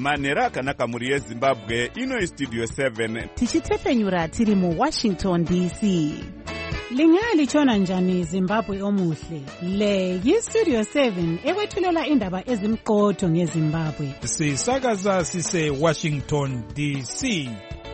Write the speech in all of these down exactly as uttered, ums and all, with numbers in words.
manhero akanaka mhuri yezimbabwe. Ino istudio seven tichitepfenyura tiri muwashington D C. Lingalitshona njani Zimbabwe omuhle? Le yistudio seven ekwethulela indaba ezimqotho ngeZimbabwe. Sisakaza sise Washington D C.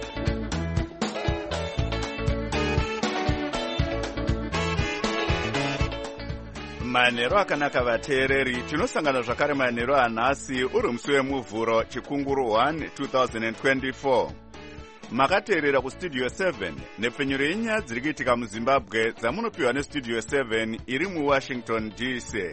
manhero akanaka vateereri. Tinosangana zvakare manhero anhasi uri musi wemuvhuro chikunguru one twenty twenty-four. Makateerera kustudio seven nepfenyuro yenyaya dziri kuitika muzimbabwe dzamunopiwa nestudio seven iri muwashington D C.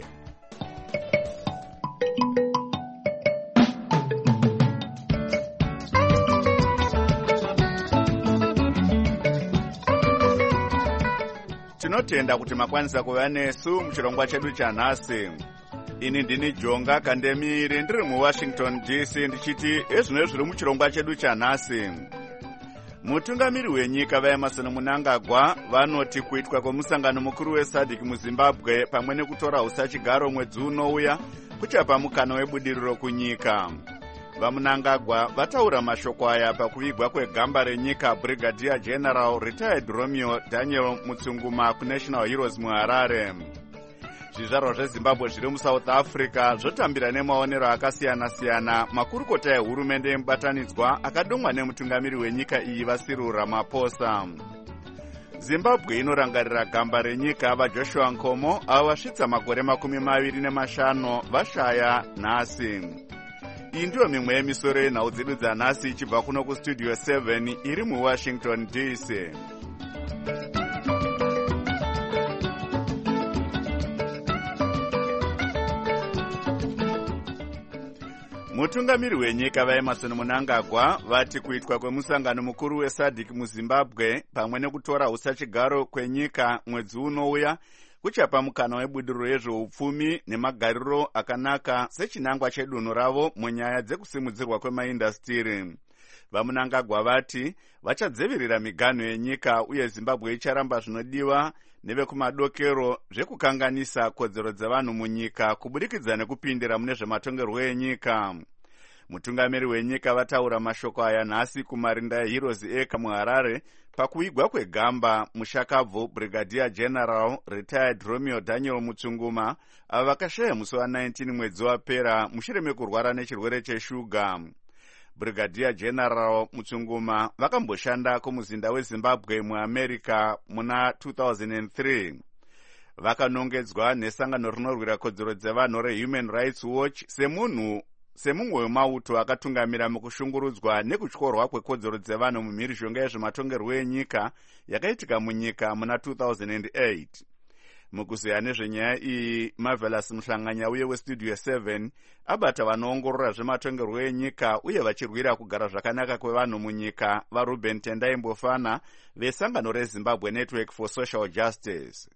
Tinotenda kuti makwanisa kuva nesu muchirongwa chedu chanhasi. Ini ndini Jonga Kandemiri ndiri muwashington D C ndichiti ezvino zviri muchirongwa chedu chanhasi. Mutungamiri wenyika vaEmmerson Mnangagwa vanoti kuitwa kwemusangano mukuru weSADC muZimbabwe pamwe nekutora usachigaro mwedzi unouya kuchapa mukana webudiriro kunyika. VaMnangagwa vataura mashoko aya pakuvigwa kwegamba renyika Brigadier General Retired Romeo Daniel Mutsunguma kuNational Heroes muHarare. Zvizvarwa zveZimbabwe zviri muSouth Africa zvotambira nemaonero akasiyana-siyana makurukota ehurumende yemubatanidzwa akadomwa nemutungamiri wenyika iyi vaCyril Ramaphosa. Zimbabwe inorangarira gamba renyika vaJoshua Nkomo avo vasvitsa makore makumi maviri nemashanu vashaya nhasi. Iyi ndiyo mimwe yemisoro yenhau dzedu dzanhasi ichibva kuno kustudio seven iri muwashington D C. Mutungamiri wenyika vaEmmerson Mnangagwa vati kuitwa kwemusangano mukuru weSADC muZimbabwe pamwe nekutora usachigaro kwenyika mwedzi unouya kuchapa mukana webudiriro yezveupfumi nemagariro akanaka sechinangwa chedunhu ravo munyaya dzekusimudzirwa kwemaindastiri. VaMnangagwa vati vachadzivirira miganho yenyika uye Zimbabwe icharamba zvinodiwa nevekumadokero zvekukanganisa kodzero dzevanhu munyika kubudikidza nekupindira mune zvematongerwo enyika. Mutungamiri wenyika vataura mashoko aya nhasi kumarinda eHeroes Eka muHarare pakuvigwa kwegamba mushakabvu Brigadier General Retired Romeo Daniel Mutsunguma avo vakashaya musi wa nineteen mwedzi wapera mushure mekurwara nechirwere cheshuga. Brigadier General Mutsunguma vakamboshanda kumuzinda weZimbabwe muAmerica muna two thousand three. Vakanongedzwa nesangano rinorwira kodzero dzevanhu reHuman Rights Watch semunhu semumwe wemauto akatungamira mukushungurudzwa nekutyorwa kwekodzero dzevanhu mumhirizhonga yezvematongerwo enyika yakaitika munyika muna two thousand eight. Mukuzeya nezvenyaya iyi, Marvelous Muhlanganya uye westudio seven abata vanoongorora zvematongerwo enyika uye vachirwira kugara zvakanaka kwevanhu munyika vaRuben Tendai Mbofana vesangano reZimbabwe Network for Social Justice.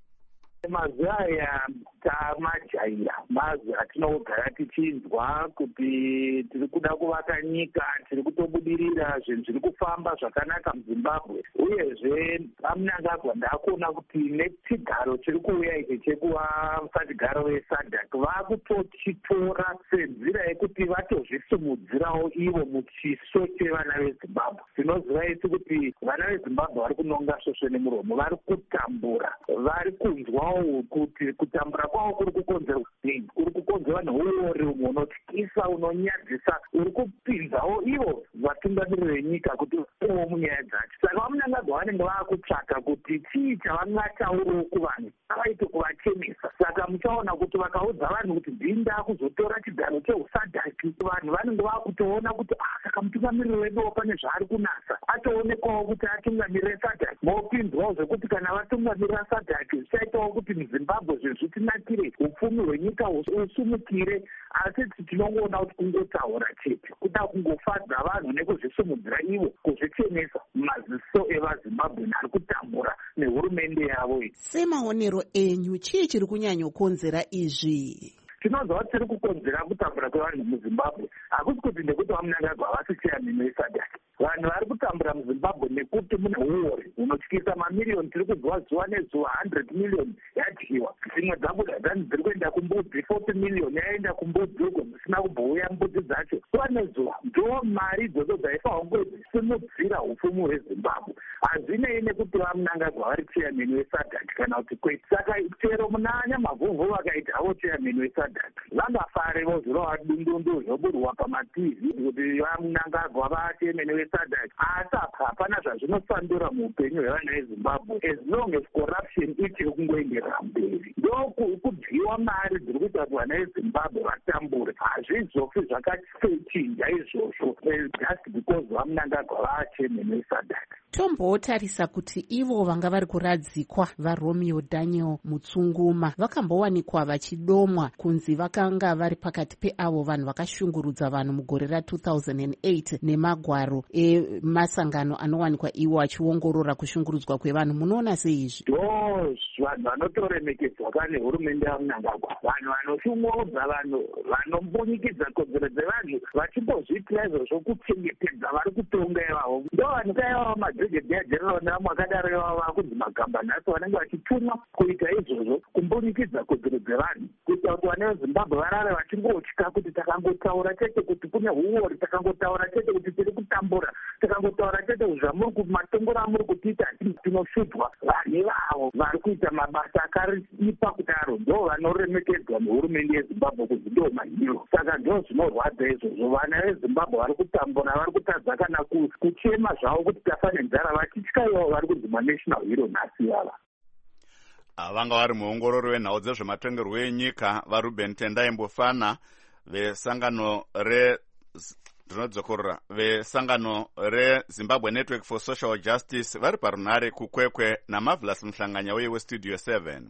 Mazuva aya tamajaira mazuva atinogara tichinzwa kuti tiri kuda kuvaka nyika, tiri kutobudirira, zvinhu zviri kufamba zvakanaka muZimbabwe. Uyezve vaMnangagwa ndakuona kuti nechigaro chiri kuuya ichi chekuva musachigaro weSADC vakutochitora senzira yekuti vatozvisimudzirawo ivo muchiso chevana veZimbabwe. Tinoziva isi kuti vana veZimbabwe vari kunonga svosve nemuromo, vari kutambura, vari kunzwawo kuti kutambura kwavo kuri kukonzera upenyu, kuri kukonzera neuori umwe unotyisa unonyadzisa, uri kupinzawo ivo vatungamiri venyika kuti vaowo munyaya dzacho. Saka vaMnangagwa vanenge vakutsvaka kuti chii chavangataurawo kuvanhu avaite kuvachemesa. Saka muchaona kuti vakaudza vanhu kuti dhinda kuzotora chigaro cheuSADC, vanhu vanenge vakutoona kuti ah, saka mutungamiriri wedu pane zvaari kunasa, atoonekwawo kuti atungamirire SADC. Mopinzwawo zvekuti kana vatungamirira SADC zvichaitawo kuti muZimbabwe zvinhu zvitinakire, upfumi hwenyika usumukire, asi tinongoona kuti kungotaura chete, kuda kungofadza vanhu nekuzvisimudzira ivo, kuzvichenesa maziso evaZimbabwe ari kutambura nehurumende yavo. Semaonero enyu, chii chiri kunyanyokonzera izvi? Tinonzwa kuti tiri kukonzera kutambura kwevanhu muZimbabwe hakusi kuti ndekuti vaMnangagwa havasi chairman weSADC. vanhu vari kutambura muzimbabwe nekuti mune uori unotyisa mamiriyoni. Tiri kuzwa zuva nezuva one hundred million yadyiwa, dzimwe dzabuda dzani dziri kuenda kumbudzi, forty million yaenda kumbudzi uko dzisina kubouya mbudzi dzacho. Zuva nezuva ndo mari idzodzo dzaifanwa kunge dzisimudzira upfumi hwezimbabwe. Hazvinei nekuti vaMnangagwa vari chairman wesadhaki kana kuti kwete. Saka chero munanya mavhuvhu vakaita havo chairman wesadhaki vangafare vozvirova dundundu zvoburwa pamativi kuti vaMnangagwa va chairman wesadhaki. Asi apa hapana zvazvinosandura muupenyu hwevana vezimbabwe as long as corruption ichiri kungoenderera mberi. Ndo kudyiwa mari dziri kuita kuti vana vezimbabwe vatambure. Hazvizofi zvakachinja izvozvo just because vaMnangagwa va chairman wesadhaki. Tombotarisa kuti ivo vanga vari kuradzikwa vaRomeo Daniel Mutsunguma vakambowanikwa vachidomwa kunzi vakanga vari pakati peavo vanhu vakashungurudza vanhu mugore ra two thousand eight nemagwaro emasangano anowanikwa iwo achiongorora kushungurudzwa kwevanhu. Munoona sei izvi? ndo vanhu vanotoremekedzwa pane hurumende yaMnangagwa, vanhu vanoshungurudza vanhu, vanombunyikidza kodzero dzevanhu, vachimbozviitira izvozvo kuchengetedza vari kutonga ivavo. ndo vanhu kaivava madhogodheya general nevamwe vakadaro ivavo vakunzi magamba nhasi vanenge vachitumwa kuita izvozvo, kumbunyikidza kodzero dzevanhu, kuita kuti vana vezimbabwe varare vachingotya kuti takangotaura chete kuti kune uori, takangotaura chete kuti tiri kutambura, takangotaura chete kuti zvamuri kumatongoro amuri kutiita tinoshudzwa. Vanhu ivavo vari kuita mabasa akaripa kudaro ndo vanoremekedzwa nehurumende yezimbabwe kuti ndo mahiro. Saka ndo zvinorwadza izvozvo, vana vezimbabwe vari kutambura, vari kutadza kana kuchema zvavo kuti tafa nenzara, vachitya ivo vari kunzi manational hero nhasi ivava. Vanga vari muongorori wenhau dzezvematongerwo enyika vaRuben Tendai Mbofana vesangano re ndinodzokorora vesangano reZimbabwe Network for Social Justice vari parunhare kukwekwe naMarvelous Mhlanganya weye weStudio seven.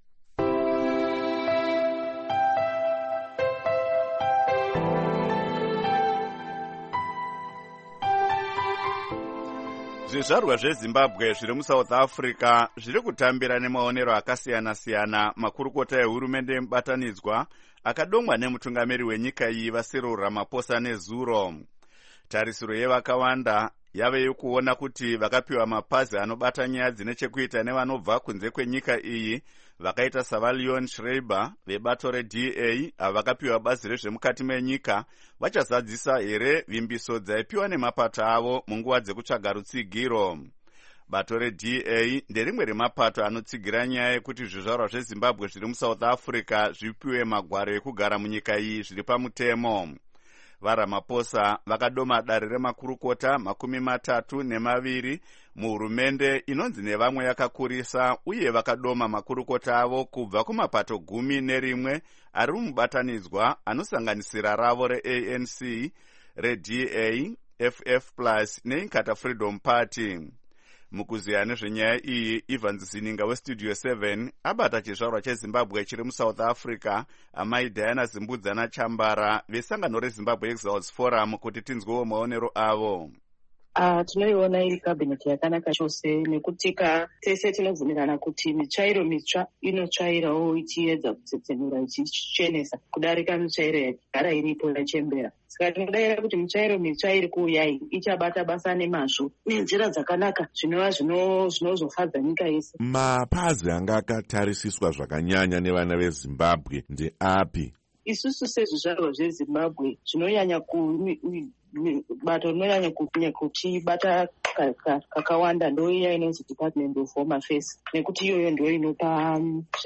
Zvizvarwa zveZimbabwe zviri muSouth Africa zviri kutambira nemaonero akasiyana-siyana makurukota ehurumende yemubatanidzwa akadomwa nemutungamiri wenyika iyi vaCyril Ramaphosa nezuro. Tarisiro yevakawanda yave yokuona kuti vakapiwa mapazi anobata nyaya dzine chekuita nevanobva kunze kwenyika iyi vakaita saValeon Schreiber vebato reD A avo vakapiwa bazi rezvemukati menyika vachazadzisa here vimbiso dzaipiwa nemapato avo munguva dzekutsvaga rutsigiro. Bato reD A nderimwe remapato anotsigira nyaya yekuti zvizvarwa zveZimbabwe zviri muSouth Africa zvipiwe magwaro ekugara munyika iyi zviri pamutemo. VaRamaphosa vakadoma dare remakurukota makumi matatu nemaviri muhurumende inonzi nevamwe yakakurisa, uye vakadoma makurukota avo kubva kumapato gumi nerimwe ari mubatanidzwa anosanganisira ravo reA N C, reD A, F F plus neInkatha Freedom Party. Mukuziya nezvenyaya iyi, Ivan Zininga weStudio seven abata chizvarwa cheZimbabwe chiri muSouth Africa, amai Diana Zimbudzana Chambara vesangano reZimbabwe Exiles Forum kuti tinzwewo maonero avo. Uh, tinoiona iri kabineti yakanaka chose nekuti ka tese tinobvumirana kuti mitsvairo mitsva inotsvairawo ichiedza kutsetsenura ichichenesa kudarika mitsvairo yagara iripo yachembera. Saka tinodayira kuti mitsvairo mitsva iri kuuya iyi ichabata basa nemazvo nenzira dzakanaka zvinova zvinozofadza nyika yese. Mapazi anga akatarisiswa zvakanyanya nevana veZimbabwe ndeapi? Isusu sezvizvarwa zveZimbabwe zvinonyanya ku bato rinonyanya kuchibata kakawanda ndo iya inonzi Department of Home Affairs, nekuti iyoyo ndo inopa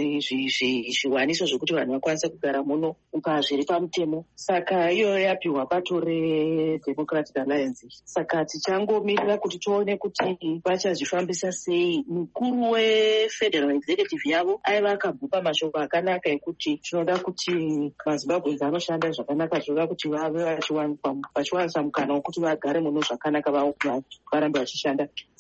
zviwaniso zvokuti vanhu vakwanisa kugara muno zviri pamutemo. Saka iyoyo yapiwa bato reDemocratic Alliance. Saka tichangomirira kuti tione kuti vachazvifambisa sei. Mukuru weFederal Executive yavo aiva akabhupa mashoko akanaka ekuti tinoda kuti maZimbabwe anoshanda zvakanaka, tinoda kuti vave vachiwaniswa mukana wokuti vagare muno zvakanaka varambe vachishanda.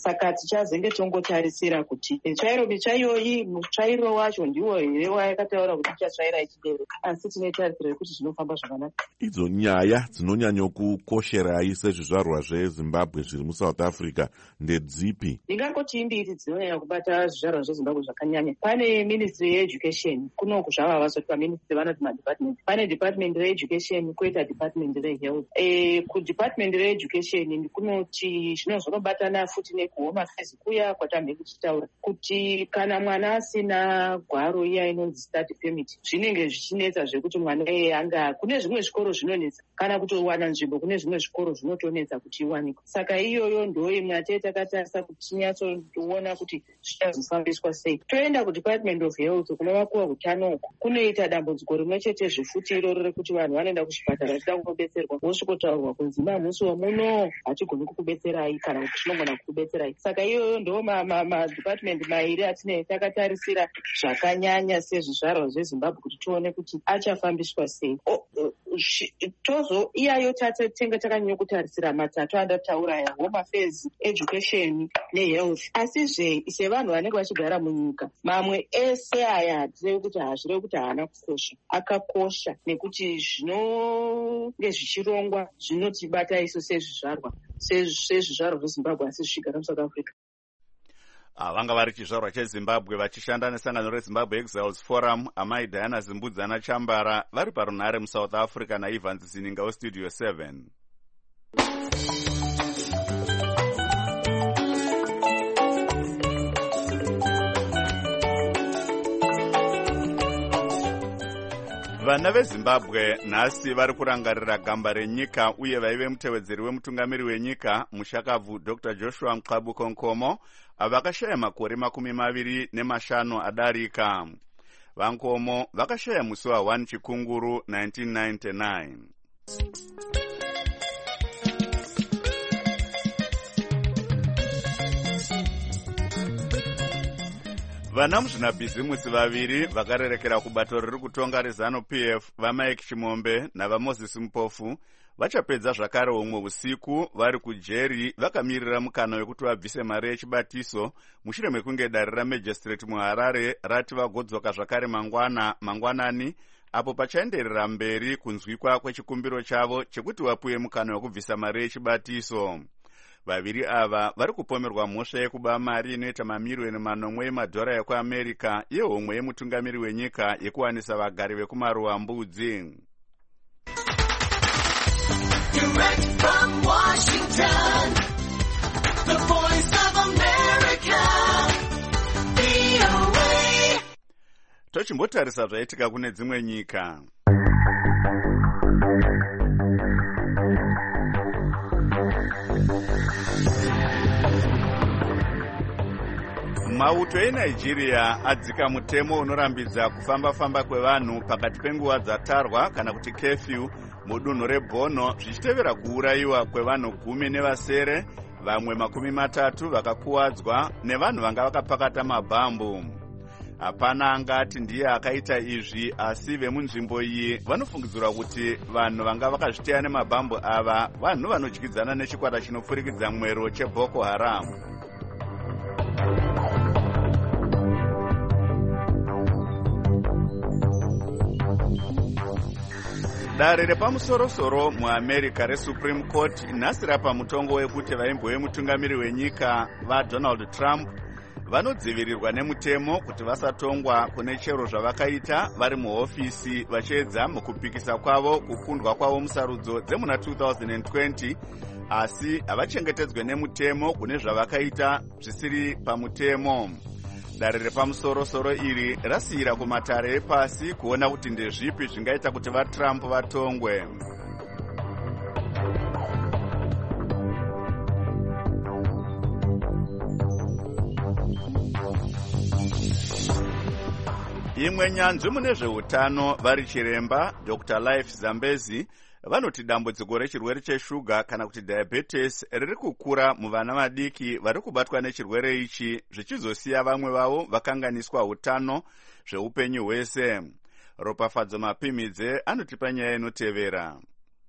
saka tichazenge tongotarisira kuti mitsvairo mitsva iyoyi mutsvairo wacho ndiwo here wayakataura kuti ichatsvaira ichibereka, asi tinotarisira kuti zvinofamba zvakanaka. Idzo nyaya dzinonyanyokukosherai sezvizvarwa zvezimbabwe zviri musouth africa ndedzipi? Ndingangoti imbiri dzinonyanya kubata zvizvarwa zvezimbabwe zvakanyanya. Pane ministry yeeducation, kunoku zvava vasoti paministry vanoti madepartment. Pane department reeducation koita department rehealth. E, kudepartment reeducation kunoti zvinozonobatana futi nekuhome affairs kuya kwatamhe kuchitaura kuti kana mwana asina gwaro iya inonzi study permit zvinenge zvichinetsa zvekuti mwana iye anga, kune zvimwe zvikoro zvinonetsa kana kutowana nzvimbo, kune zvimwe zvikoro zvinotonetsa kuti iwanikwe. Saka iyoyo ndo imwe atee takatarisa kuti tinyatsoona kuti zvichazofambiswa sei. Toenda kudepartment of health kunova kuwa utano uku kunoita dambudziko rimwe chete zvefuti iroro rekuti vanhu vanoenda kuchipatara vachida kundobetserwa vosvikotaurwa kunzi mamusi womuno hatigoni kukubetserai kana kuti tinogona kukubetserai. Saka iyoyo ndo madepartment mairi atine takatarisira zvakanyanya sezvizvarwa zvezimbabwe kuti tione kuti achafambiswa sei. Tozo iyayo tatenga takanyanya kutarisira matatu andataura ya home affairs, education nehealth. Asizve sevanhu vanenge vachigara munyika mamwe ese aya hatirevi kuti hazvirevi kuti haana kukosha, akakosha nekuti zvinonge zvichirongwa zvinotibata isu sezvizvarwa sezvizvarwa zvezimbabwe asi zvichigara muSouth Africa. Vanga vari chizvarwa chezimbabwe vachishanda nesangano rezimbabwe exiles forum, amai Diana Zimbudzana Chambara vari parunhare muSouth Africa naIvans Zininga westudio seven. Vana veZimbabwe nhasi vari kurangarira gamba renyika uye vaive mutevedzeri wemutungamiri wenyika mushakabvu Doctor Joshua Mqabuko Nkomo vakashaya makore makumi maviri nemashanu adarika. Vankomo vakashaya musi wa one Chikunguru nineteen ninety-nine. Vana muzvinabhizimusi vaviri vakarerekera kubato riri kutonga rezanu P F vaMike Chimombe navaMoses Mpofu vachapedza zvakare umwe usiku vari kujeri vakamirira mukana wekuti vabvise mari yechibatiso mushure mekunge dare ramajistrate muHarare rati vagodzoka zvakare mangwana mangwanani apo pachaenderera mberi kunzwikwa kwechikumbiro chavo chekuti vapuwe mukana wekubvisa mari yechibatiso. Vaviri ava vari kupomerwa mhosva yekuba mari inoita mamirioni manomwe emadhora ekuAmerica yehomwe yemutungamiri wenyika yekuwanisa vagari vekumaruwa mbudzi. Direct from Washington, the voice of America, V O A. Tochimbotarisa zvaitika kune dzimwe nyika. Mauto eNigeria adzika mutemo unorambidza kufamba-famba kwevanhu pakati penguva dzatarwa kana kuti curfew mudunhu reBorno zvichitevera kuurayiwa kwevanhu gumi nevasere, vamwe makumi matatu vakakuwadzwa nevanhu vanga vakapakata mabhambu. Hapana angati ndiye akaita izvi, asi vemunzvimbo iyi vanofungidzirwa kuti vanhu vanga vakazviteya nemabhambu ava vanhu vanodyidzana nechikwata chinopfurikidza mwero cheBoko Haram. Dare repamusoro-soro muAmerica reSupreme Court nhasi rapa mutongo wekuti vaimbo vemutungamiri wenyika vaDonald Trump vanodzivirirwa nemutemo kuti vasatongwa kune chero zvavakaita vari muhofisi vachiedza mukupikisa kwavo kukundwa kwavo musarudzo dzemuna two thousand twenty, asi havachengetedzwe nemutemo kune zvavakaita zvisiri pamutemo. Dare repamusoro-soro iri rasiyira kumatare epasi kuona kuti ndezvipi zvingaita kuti vaTrump vatongwe. Imwe nyanzvi mune zveutano vari chiremba Doctor Life Zambezi vanoti dambudziko rechirwere cheshuga kana kuti diabetes riri kukura muvana vadiki vari kubatwa nechirwere ichi zvichizosiya vamwe vavo vakanganiswa utano zveupenyu hwese. Ropafadzo Mapimidze anotipa nyaya inotevera.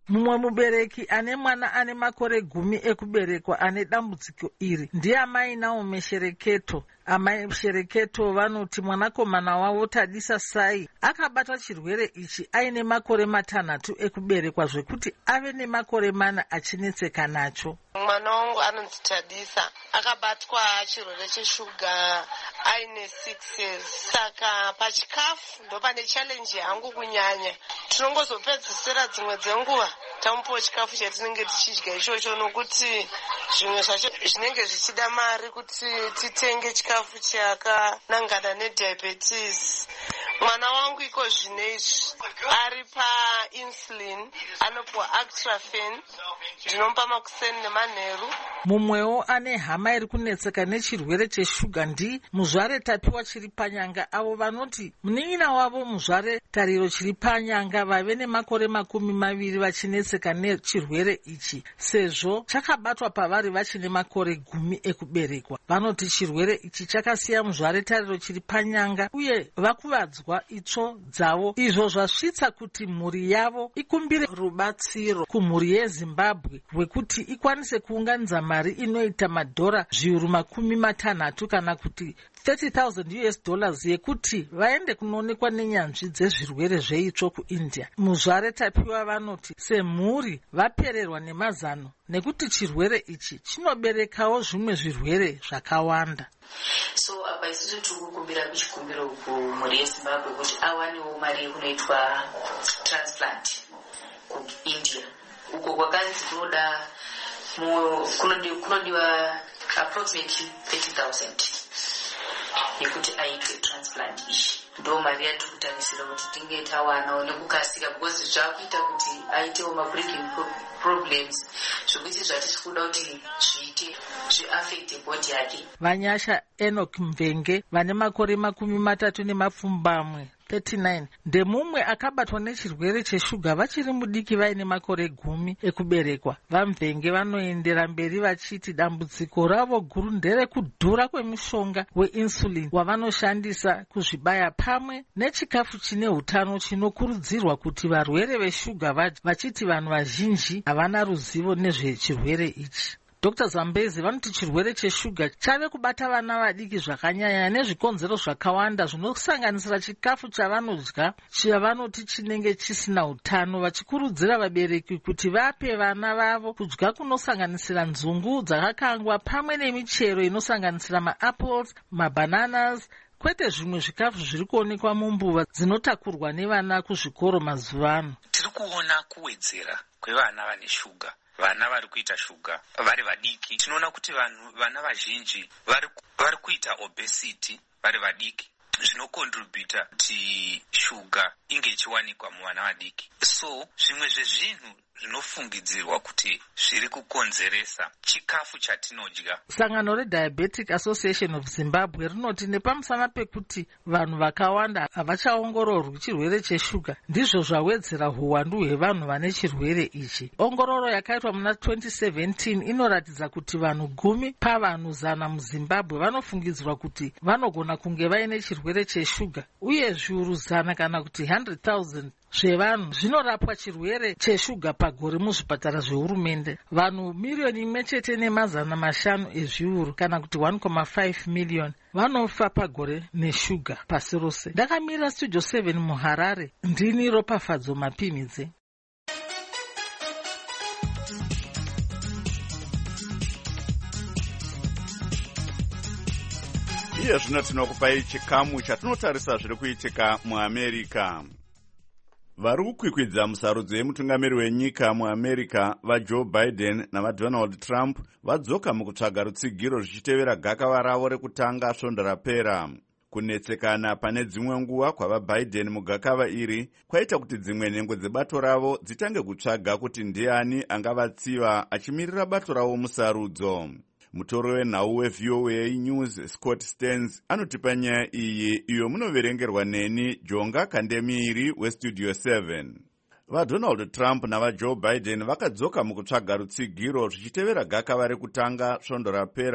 Mumwe mubereki ane mwana ane makore gumi ekuberekwa ane dambudziko iri ndiamai Naomi Shereketo. Amai Shereketo vanoti mwanakomana wavo Tadisa Sai akabatwa chirwere ichi aine makore matanhatu ekuberekwa zvekuti ave nemakore mana achinetseka nacho. Mwana wangu anonzi Tadisa akabatwa chirwere cheshuga aine six years. Saka pachikafu ndo pane challenge yangu kunyanya. Tinongozopedzisira dzimwe dzenguva tamupiwa chikafu chatinenge tichidya ichocho nokuti zvimwe zvacho zvinenge zvichida mari kuti titenge chikafu chakanangana nediabetes. Mwana wangu iko zvinezvi ari painsulin anopiwa Actrafen ndinompa makuseni nemanheru. Mumwewo ane hama iri kunetseka nechirwere cheshuga ndi muzvare Tapiwa chiri panyanga, avo vanoti munin'ina wavo muzvare Tariro chiri panyanga vave nemakore makumi maviri vachinetseka nechirwere ichi sezvo chakabatwa pavari vachine makore gumi ekuberekwa. Vanoti chirwere ichi chakasiya muzvare Tariro chiri panyanga uye vakuvadzwa itsvo dzavo, izvo zvasvitsa kuti mhuri yavo ikumbire rubatsiro kumhuri yeZimbabwe rwekuti ikwanise kuunganidza mari inoita madhora zviuru makumi matanhatu kana kuti thirty thousand U S dollars yekuti vaende kunoonekwa nenyanzvi dzezvirwere zveitsvo kuIndia. Muzvare Tapiwa vanoti semhuri vapererwa nemazano nekuti chirwere ichi chinoberekawo zvimwe zvirwere zvakawanda. So apa isusu tiri kukumbira kuchikumbiro kumhuri yeZimbabwe kuti awanewo mari yekunoitwa transplant kuIndia uko kwakanzi kunoda kunodiwa approximately thirty thousand yekuti aitwe transplant ichi. Ndo mari yatiri kutarisira kuti tinge tawanawo nekukasika because zvakuita kuti aitewo mabreaking problems zvokuti zvatiri kuda kuti zviite zviaffecte body yake. Vanyasha Enoch Mvenge vane makore makumi matatu nemapfumbamwe thirty-nine ndemumwe akabatwa nechirwere cheshuga vachiri mudiki vaine makore gumi ekuberekwa. VaMvenge vanoendera mberi vachiti dambudziko ravo guru nderekudhura kwemishonga weinsulin wavanoshandisa kuzvibaya pamwe nechikafu chine hutano chinokurudzirwa kuti varwere veshuga vadye, vachiti vanhu vazhinji havana ruzivo nezvechirwere ichi. Doctor Zambezi vanoti chirwere cheshuga chave kubata vana vadiki zvakanyanya nezvikonzero zvakawanda zvinosanganisira chikafu chavanodya chavanoti chinenge chisina hutano, vachikurudzira vabereki kuti vape vana vavo kudya kunosanganisira nzungu dzakakangwa pamwe nemichero inosanganisira maapples, mabananas, kwete zvimwe zvikafu zviri kuonekwa mumbuva dzinotakurwa nevana kuzvikoro mazuva ano. Tiri kuona kuwedzera kwevana vane shuga, vana vari kuita shuga vari vadiki. Tinoona kuti vanhu vana vazhinji vari vari kuita obesity vari vadiki, zvinokontributa kuti shuga inge ichiwanikwa muvana vadiki. So zvimwe zvezvinhu zvinofungidzirwa kuti zviri kukonzeresa chikafu chatinodya. Sangano reDiabetic Association of Zimbabwe rinoti nepamusana pekuti vanhu vakawanda havachaongororwi chirwere cheshuga ndizvo zvawedzera huwandu hwevanhu vane chirwere ichi. Ongororo yakaitwa muna twenty seventeen inoratidza kuti vanhu gumi pavanhu zana muZimbabwe vanofungidzirwa kuti vanogona kunge vaine chirwere cheshuga uye zviuru zana kana kuti one hundred thousand zvevanhu zvinorapwa chirwere cheshuga pagore muzvipatara zvehurumende. Vanhu miriyoni imwe chete nemazana mashanu ezviuru kana kuti one point five million vanofa pagore neshuga pasi rose. Ndakamira Studio seven muHarare, ndini Ropafadzo Mapimidze. Iye zvino tinokupai chikamu chatinotarisa zviri kuitika muAmerica. Vari kukwikwidza musarudzo yemutungamiri wenyika muAmerica vaJoe Biden navaDonald Trump vadzoka mukutsvaga rutsigiro zvichitevera gakava ravo rekutanga svondo rapera. Kunetsekana pane dzimwe nguva kwavaBiden mugakava iri kwaita kuti dzimwe nhengo dzebato ravo dzitange kutsvaga kuti ndiani angavatsiva achimirira bato ravo musarudzo. Mutoro wenhau weV O A News Scott Stearns anotipa nyaya iyi iyo munoverengerwa neni Jonga Kandemiri weStudio seven. VaDonald Trump navaJoe Biden vakadzoka mukutsvaga rutsigiro zvichitevera gakava rekutanga svondo rapera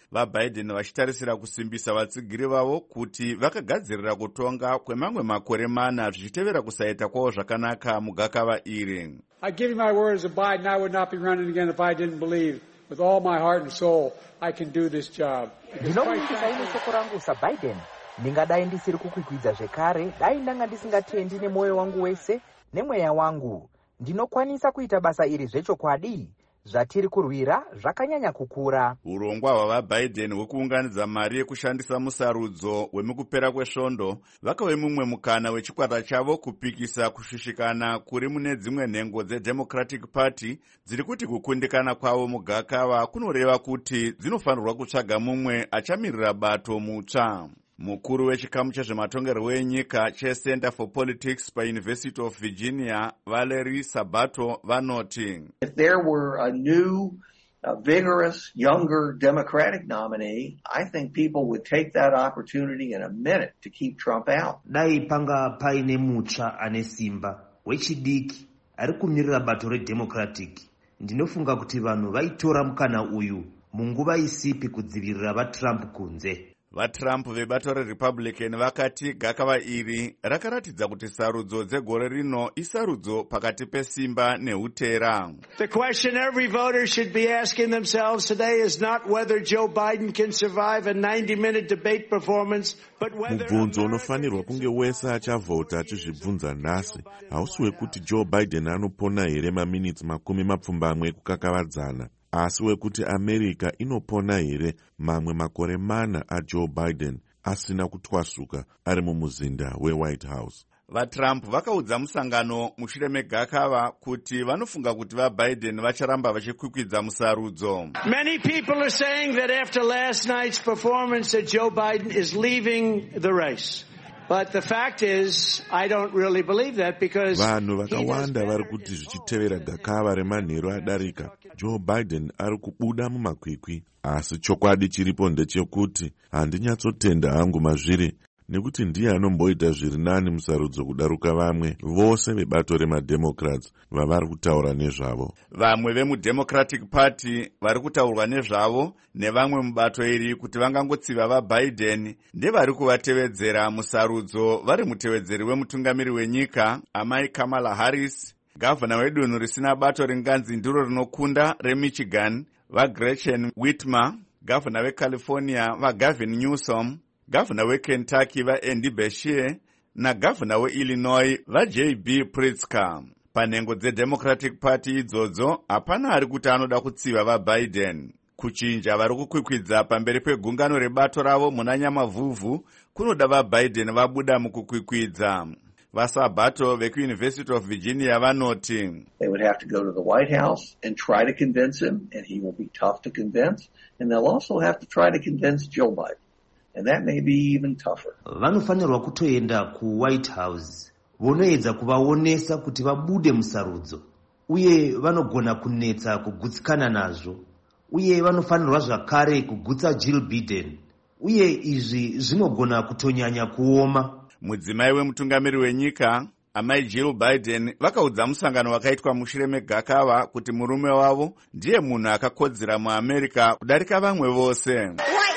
vaBiden vachitarisira kusimbisa vatsigiri vavo kuti vakagadzirira kutonga kwemamwe makore mana zvichitevera kusaita kwavo zvakanaka mugakava iri. I give you my word as a Biden, I would not be running again if I didn't believe with all my heart and soul I can do this job. Ndinokumbisa ine shoko rangu saBiden, ndingadai ndisiri kukwikwidza zvekare, dai ndanga ndisingatendi nemwoyo wangu wese nemweya wangu. Ndinokwanisa kuita basa iri zvechokwadi. Zvatiri kurwira zvakanyanya kukura. Urongwa hwavaBiden hwekuunganidza mari yekushandisa musarudzo wemukupera kwesvondo vakave mumwe mukana wechikwata chavo kupikisa kushushikana kuri mune dzimwe nhengo dzeDemocratic Party dziri kuti kukundikana kwavo mugakava kunoreva kuti dzinofanirwa kutsvaga mumwe achamirira bato mutsva. Mukuru wechikamu chezvematongerwo enyika cheCenter for Politics paUniversity of Virginia, Valerie Sabato, vanoti, if there were a new, uh, vigorous, younger Democratic nominee, I think people would take that opportunity in a minute to keep Trump out. Dai panga paine mutsva ane simba wechidiki ari kumirira bato reDemocratic, ndinofunga kuti vanhu vaitora mukana uyu munguva isipi kudzivirira vaTrump kunze. VaTrump vebato reRepublican vakati gakava iri rakaratidza kuti sarudzo dzegore rino isarudzo pakati pesimba neutera. The question every voter should be asking themselves today is not whether Joe Biden can survive a ninety minute debate performance, but whether mubvunzo unofanirwa kunge wese achavhota achizvibvunza nhasi hausi wekuti Joe Biden anopona here maminitsi makumi mapfumbamwe ekukakavadzana, asi wekuti America inopona here mamwe makore mana aJoe Biden asina kutwasuka ari mumuzinda weWhite House. VaTrump vakaudza musangano mushure megakava kuti vanofunga kuti vaBiden vacharamba vachikwikwidza musarudzo. Many people are saying that after last night's performance that Joe Biden is leaving the race. But the fact is, I don't really believe that because vanhu vakawanda vari kuti zvichitevera gakava remanheru adarika Joe Biden ari kubuda mumakwikwi, asi chokwadi chiripo ndechekuti handinyatsotenda hangu mazviri nekuti ndiye anomboita zviri nani musarudzo kudaruka vamwe vose vebato remademocrats vavari kutaura nezvavo. Vamwe vemuDemocratic Party vari kutaurwa nezvavo nevamwe mubato iri kuti vangangotsiva vaBiden ndevari kuvatevedzera musarudzo vari mutevedzeri wemutungamiri wenyika amai Kamala Harris, gavhana wedunhu risina bato ringanzi ndiro rinokunda reMichigan vaGretchen Whitmer, gavhana weCalifornia vaGavin Newsom, gavhana weKentucky vaAndy Beshear nagavhana weIllinois vaJ B Pritzker. Panhengo dzeDemocratic Party idzodzo hapana ari kuti anoda kutsiva vaBiden. Kuchinja vari kukwikwidza pamberi pegungano rebato ravo muna nyamavhuvhu kunoda vaBiden vabuda mukukwikwidza. Vasabato vekuUniversity of Virginia vanoti, they would have to go to the White House and try to convince him, and he will be tough to convince, and they'll also have to try to convince Joe Biden. And that may be even tougher. Vanofanirwa kutoenda ku White House vonoedza kuvaonesa kuti vabude musarudzo, uye vanogona kunetsa kugutsikana nazvo, uye vanofanirwa zvakare kugutsa Jill Biden, uye izvi zvinogona kutonyanya kuoma. Mudzimai wemutungamiri wenyika amai Jill Biden vakaudza musangano wakaitwa mushure megakava kuti murume wavo ndiye munhu akakodzera muAmerica kudarika vamwe vose.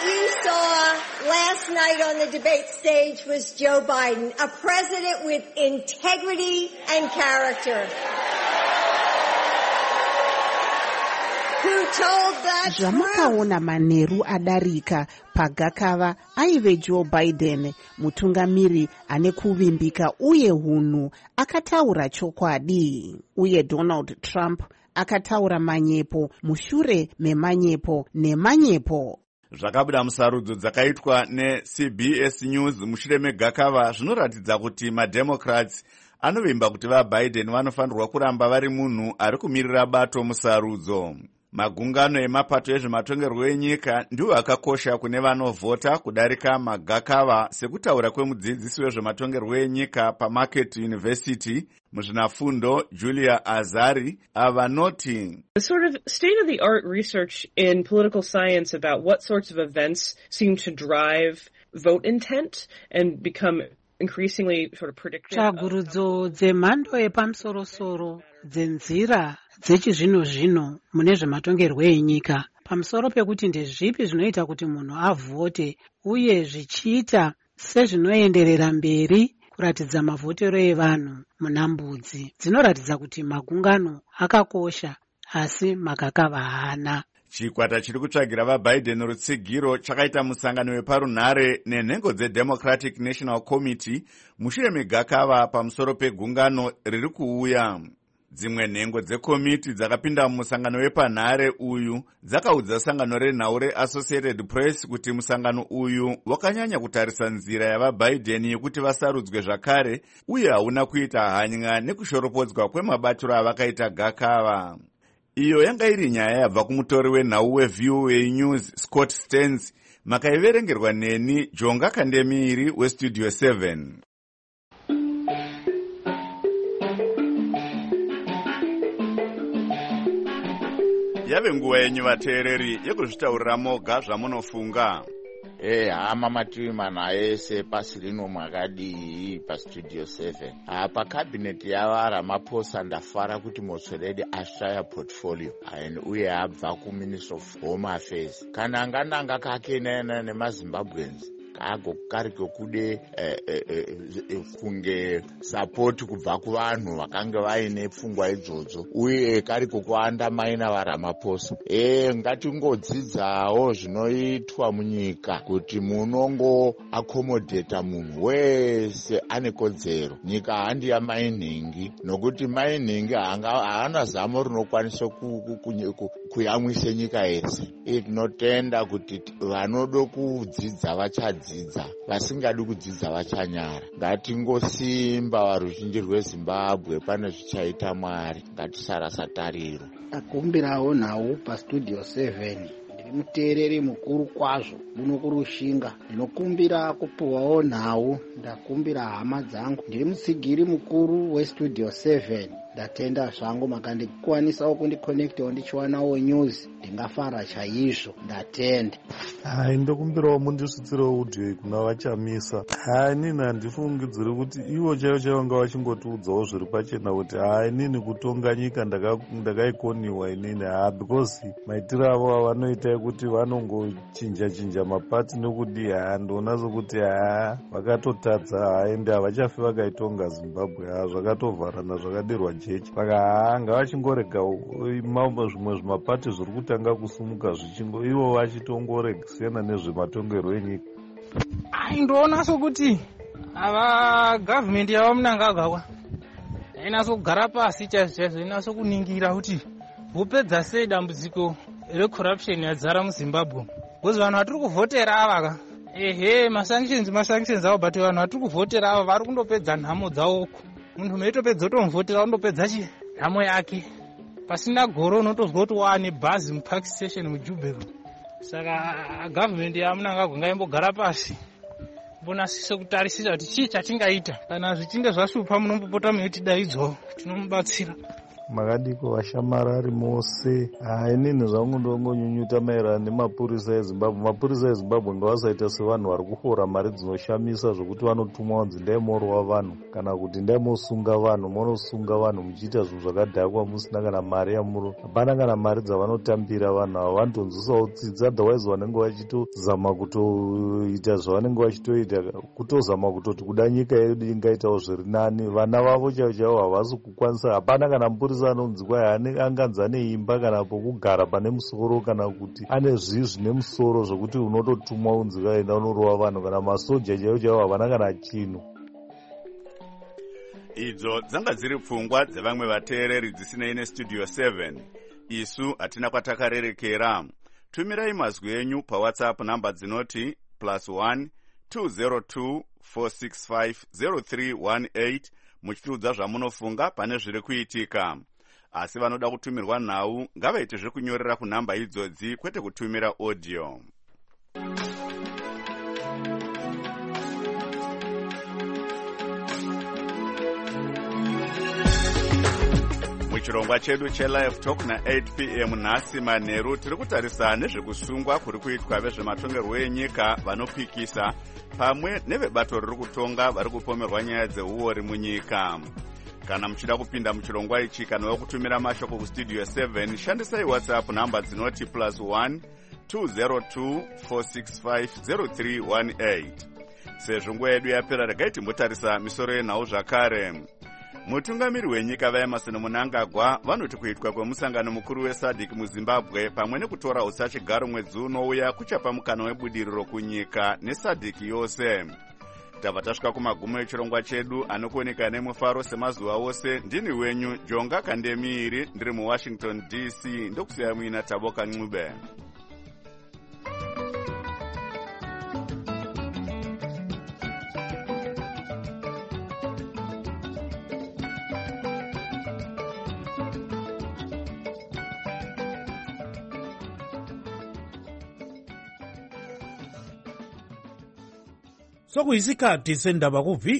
Last night on the debate stage was Joe Biden, a president with integrity and character. Who told the Zvamakaona manheru adarika pagakava aive Joe Biden, mutungamiri ane kuvimbika uye hunhu, akataura chokwadi. Uye Donald Trump akataura manyepo mushure memanyepo nemanyepo. Zvakabuda musarudzo dzakaitwa neC B S News mushure megakava zvinoratidza kuti maDemocrats anovimba kuti vaBiden vanofanirwa kuramba vari munhu ari kumirira bato musarudzo. Magungano emapato ezvematongerwo enyika ndiwo akakosha kune vanovhota kudarika magakava, sekutaura kwemudzidzisi wezvematongerwo enyika paMarquette University muzvinafundo Julia Azari avanoti, the sort of state-of-the-art research in political science about what sorts of events seem to drive vote intent and become increasingly sort of predictive. Tsvagurudzo dzemhando yepamusoro-soro dzenzira dzechizvino-zvino mune zvematongerwo enyika pamusoro pekuti ndezvipi zvinoita kuti munhu avhote uye zvichiita sezvinoenderera mberi kuratidza mavhotero evanhu munambudzi. Dzinoratidza kuti magungano akakosha asi magakava haana. Chikwata chiri kutsvagira vaBiden rutsigiro chakaita musangano weparunhare nenhengo dzeDemocratic National Committee mushure megakava pamusoro pegungano riri kuuya. Dzimwe nhengo dzekomiti dzakapinda mumusangano wepanhare uyu dzakaudza sangano renhau reAssociated Press kuti musangano uyu wakanyanya kutarisa nzira yavaBiden yekuti vasarudzwe zvakare uye hauna kuita hanya nekushoropodzwa kwemabatiro avakaita gakava. Iyo yanga iri nyaya yabva kumutori wenhau weV O A News Scott Stearns. Makaiverengerwa neni Jonga Kandemiri weStudio seven. Yave nguva yenyu vateereri yekuzvitaurira moga zvamunofunga. Eh, hama mativi mana ese pasi rino mwakadii paStudio seven. Ah, pakabineti yavaRamaphosa ndafara kuti Motsoaledi ashaya portfolio and uye abva kuMinister of Home Affairs. Kana angananga kake nemaZimbabweans ago kari kokude eh, eh, eh, kunge support kubva kuvanhu vakanga vaine pfungwa idzodzo uye kari kokuanda maina vaRamaphosa. Eh, ngatingodzidzawo zvinoitwa munyika kuti munongo accommodate munhu wese ane kodzero. Nyika handi yamainhingi nokuti mainhingi haana zamo rinokwanisa kuyamwisa nyika yese. Tinotenda kuti vanodo kudzidza vachadzidza, vasingadi kudzidza vachanyara. Ngatingosimba varuzhinji rweZimbabwe, pane zvichaita Mwari, ngatisarasa tariro. Takumbirawo nhau paStudio seven. Ndiri muteereri mukuru kwazvo muno kurushinga. Ndinokumbira kupuwawo nhau, ndakumbira hama dzangu. Ndiri mutsigiri mukuru weStudio seven. Ndatenda zvangu makandikukwanisawo kundikonektawo ndichiwanawo news, ndingafara chaizvo. Ndatenda. Hai, ndokumbirawo mundisvitsirewo udhi kuna vachamisa. Hai, nini handifungidziri kuti ivo chaivo chaivo vanga vachingotiudzawo zviri pachena kuti hai nini kutonga nyika ndakaikoniwa inini. Ha, because maitiro avo avanoita kuti vanongochinja chinja mapati nokudii. Ha, ndoona sokuti ha vakatotadza. Hai, ndi havachafi vakaitonga Zimbabwe. Ha, zvakatovharana zvakadirwa jechi. Saka ha ngavachingorega zvimwe zvimapati zviri kutanga kusumuka zvichingo ivo vachitongoregisiyana nezvematongerwo enyika. Ai, ndoona sokuti ava government yava Mnangagwa inatso kugara pasi chaizvo chaizvo, inatso kuningira kuti vopedza sei dambudziko recorruption yadzara muZimbabwe. Because vanhu vatiri kuvhotera ava ka ehe masanctions masanctions avo, but vanhu vatiri kuvhotera ava vari kundopedza nhamo dzavoko. Munhu meitopedza utomuvhotera undopedza chi nhamo yake. Pasina goro unotozwa kuti waane bhazi mupark station muJubeko. Saka government yaMnangagwa ngaimbogara pasi mbonasise kutarisisa kuti chii chatingaita. Kana zvichinge zvashupa munombopota meitidaidzwawo, tinomubatsira. Makadiko vashamarari mose. Hai, nini zvangu ndongonyunyuta maererano nemapurisa eZimbabwe. Mapurisa eZimbabwe ngavasaita sevanhu vari kufora mari dzinoshamisa zvokuti vanotumwa kunzi ndaimorwa vanhu kana kuti ndaimosunga vanhu. Munosunga vanhu muchiita zvinhu zvakadhakwa musina kana mari yamuro. Hapana kana mari dzavanotambira vanhu ava. Vanotonzisawo tsitsi, otherwise vanenge vachitozama kutoita zvavanenge vachitoita, kutozama kutoti kuda nyika yedu ingaitawo zviri nani. Vana vavo chaivo chaivo havasi kukwanisa. Hapana kana mupurisa anonzi kwai anganzi ane imba kana pokugara pane musoro kana kuti ane zvii zvine musoro zvokuti unototumwa unzi vaenda unorova vanhu. Kana masoja chaivo chaivo havana kana chinhu. Idzo dzanga dziri pfungwa dzevamwe vateereri dzisinei neStudio seven. Isu hatina kwatakarerekera. Tumirai mazwi enyu paWhatsApp namba dzinoti plus one two zero two four six five zero three one eight muchitiudza zvamunofunga pane zviri kuitika. Asi vanoda kutumirwa nhau ngavaite zvekunyorera kunhamba idzodzi kwete kutumira audio. Muchirongwa chedu cheLive Talk na eight p m nhasi manheru tiri kutarisa nezvekusungwa kuri kuitwa vezvematongerwo enyika vanopikisa pamwe nevebato riri kutonga vari kupomerwa nyaya dzeuori munyika. kana muchida kupinda muchirongwa ichi kana wekutumira mashoko kustudio seven shandisai whatsapp namba dzinoti plus one two zero two four six five zero three one eight. Sezvo nguva yedu yapera, regai timbotarisa misoro yenhau zvakare. Mutungamiri wenyika vaEmerson Mnangagwa vanoti kuitwa kwemusangano mukuru wesadc muZimbabwe pamwe nekutora usachigaro mwedzi unouya kuchapa mukana webudiriro kunyika nesadc yose. Tabva tasvika kumagumo echirongwa chedu anokuoneka nemufaro semazuva ose. Ndini wenyu Jonga Kandemiiri, ndiri muWashington D C. Ndokusiya muina Taboka Ncube. Sokuyisikhathi sendaba ku